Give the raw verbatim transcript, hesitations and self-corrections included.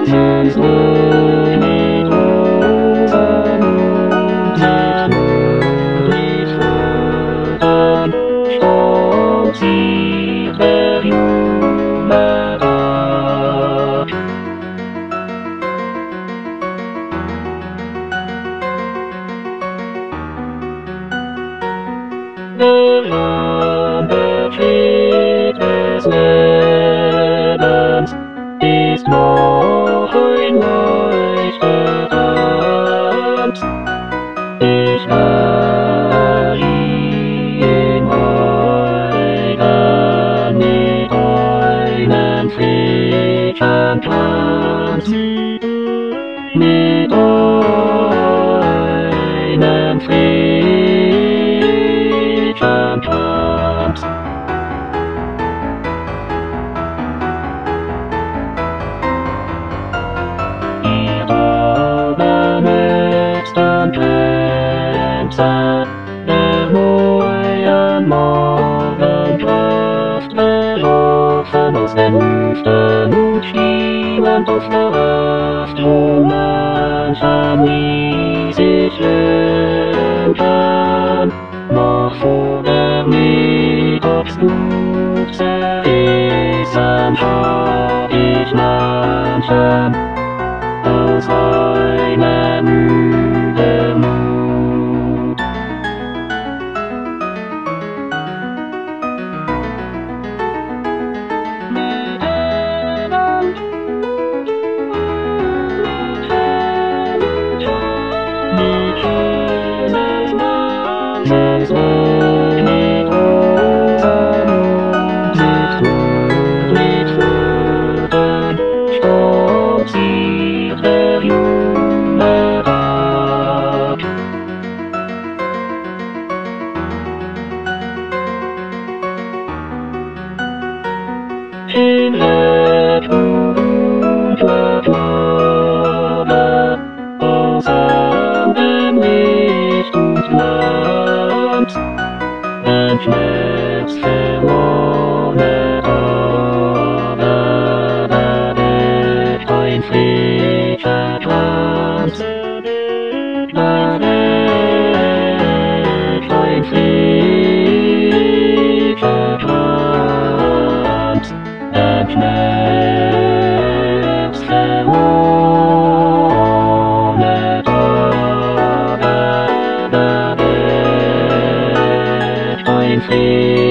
Sonst ohne rosa Mond mit Honig Furchen stolziert der junge Tag. Der Lampenlicht des Lebens ist noch ein Leuchterabend. Ich will ihn weiden mit einem Flickenkranz, mit einem Flickenkranz. Der neuen Morgenkraft verlaufen aus den Lüften und schielend auf der Raft, wo mancher nie sich lenken. Noch vor der Mittagsflut zerrissen hab ich manchen aus seinem Übermut. Sonst ohne rosa Mond mit Honig Furchen stolziert der junge Tag. In dunkler Glaube außer dem Licht und Land, ein schmerzverlorener aber da wird ein Flickenkranz, da wird ein Flickenkranz, ein schmerzverlorener aber da wird ein Flickenkranz.